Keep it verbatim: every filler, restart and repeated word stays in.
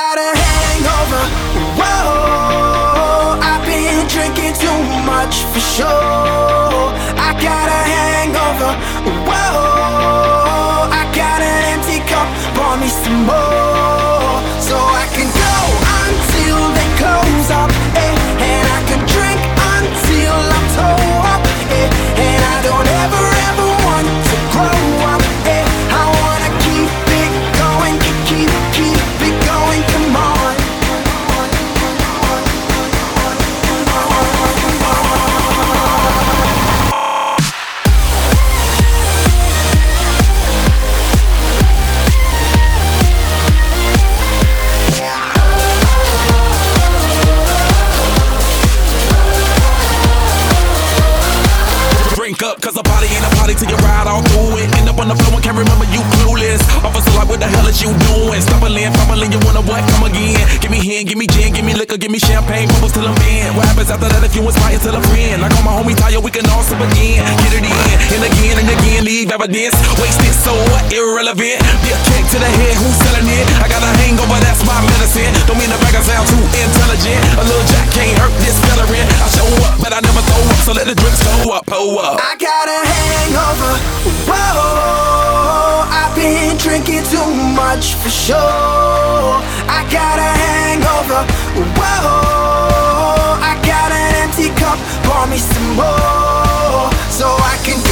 got a hangover. Whoa, I've been drinking too much for sure. I got a hangover. Whoa, I got an empty cup. Pour me some more, so I can go until they close up, eh? And I can drink until I'm toe up, eh? And I don't ever ever want to grow up, eh? I wanna keep it going, keep keep keep it going. Come on. Drink up, cause a party ain't a party till you ride all through it. End up on the floor and can't remember you clueless. Officer like, what the hell is you doing? Stumbling, fumbling, you wanna what? Come again. Give me hand, give me gin, give me liquor, give me champagne, bubbles till I'm in. What happens after that if you inspire till a friend? Like all my homies tired, we can all sip again. Get it in, and again and again, leave evidence. Wasted, so what? Irrelevant. Be a kick to the head, who's selling it? I got a hangover, that's my medicine. Don't mean the bag I sound too intelligent. A little jack can't hurt this veteran. I show up, but I never throw up, so let the drinks go up, pull up. I got a hangover. Whoa, I've been drinking too much for sure. I got a hangover. Whoa, I got an empty cup. Pour me some more, so I can